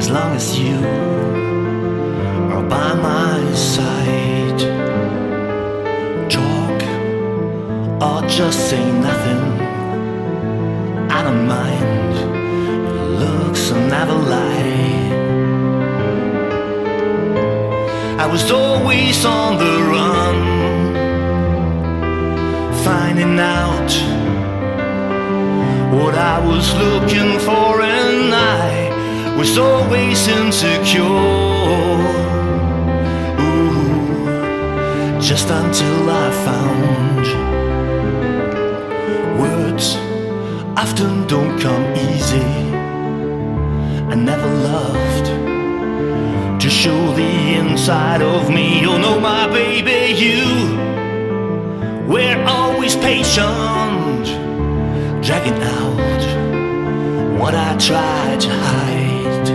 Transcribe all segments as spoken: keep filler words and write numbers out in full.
as long as you are by my side. Talk or just say nothing, I don't mind. Your looks will never lie. I was always on the run, finding out what I was looking for, and I was always insecure. Ooh, just until I found words often don't come easy. I never loved to show the inside of me. Oh no, my baby, you were always patient, dragging out what I tried to hide.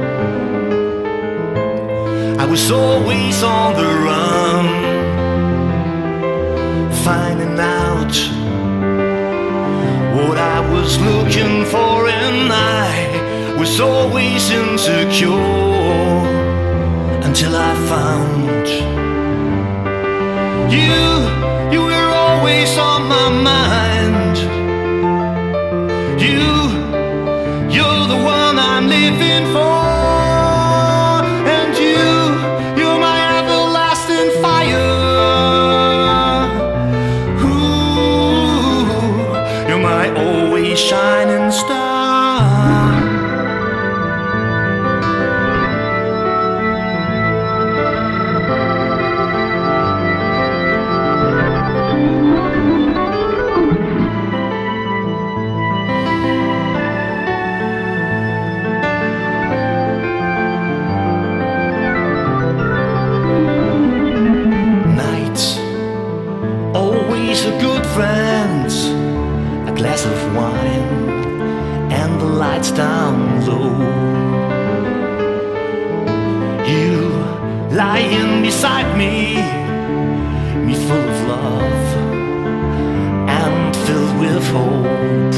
I was always on the run, finding out what I was looking for, and I was always insecure until I found you. You were always on my mind. You, you're the one I'm living for. And you, you're my everlasting fire. Ooh, you're my always shining star. Always a good friend, a glass of wine, and the lights down low. You lying beside me, me full of love and filled with hope.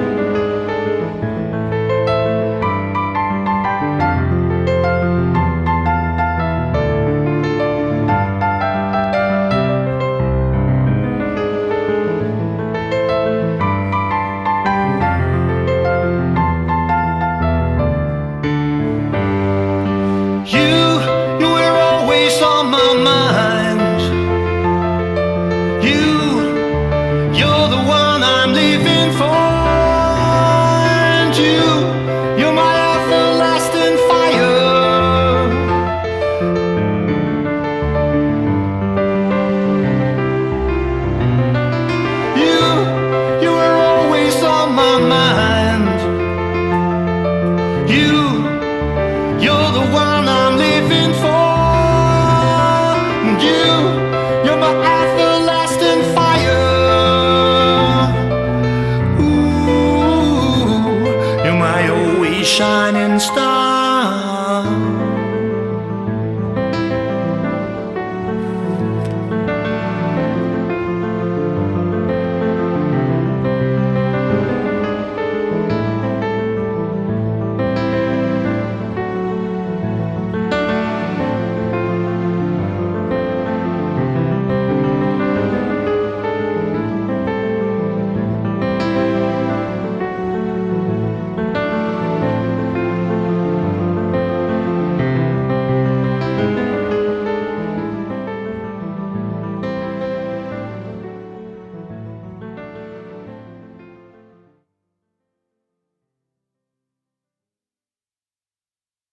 You're the one I'm living for. You, you're my everlasting fire. Ooh, you're my always shining star.